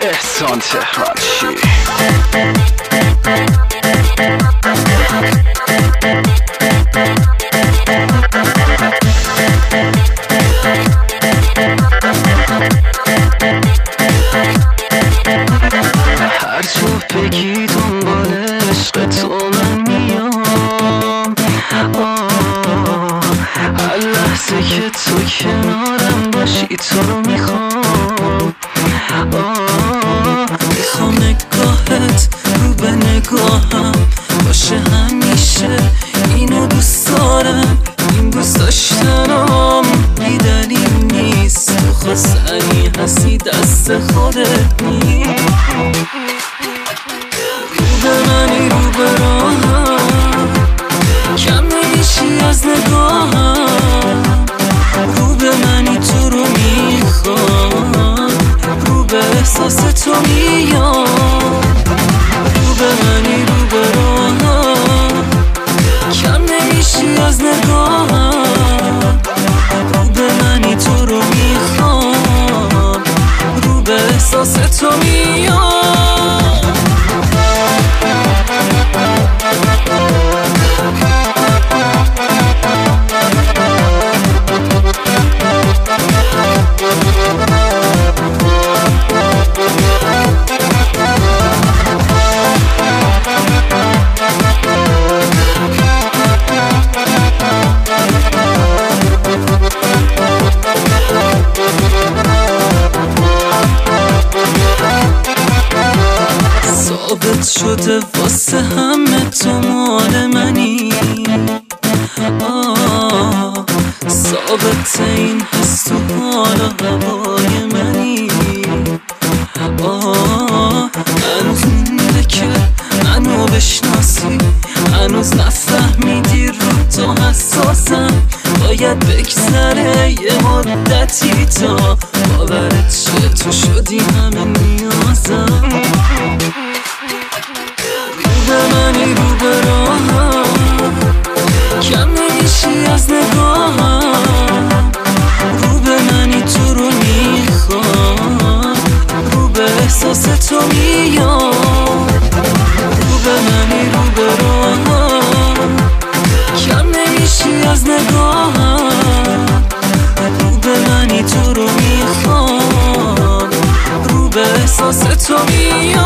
احسان تهرانچی. هر تو بگی دنبال عشق تو من میام، هر لحظه که تو کنارم باشی تو رو میخوام. میخوام نگاهت رو به نگاهم باشه همیشه، اینو دوست دارم. این دوست داشتنم بی دلیل نیست، تو خواستنی هستی دست خودت نیست. رو به منی رو به راهم، کم نمیشی از نگاهم. رو به منی تو رو میخوام، رو به احساس تو میام. رو به منی رو به راهم، کم نمیشی از نگاهم. رو به منی تو رو میخوام، رو به احساس تو میام. ثابت شده واسه همه تو مال منی، ثابت این حس تو حال و هوای منی. هنوز مونده که منو بشناسی، هنوز نفهمیدی رو تو حساسم. باید بگذره یه مدتی تا باورت شه تو شدی همه نیازم. رو به منی رو به راهم، کم نمیشی از نگاهم. رو به منی تو رو میخوام، رو به احساس تو میام. رو به منی رو به راهم، کم نمیشی از نگاهم. رو به منی تو رو میخوام، رو به احساس تو میام.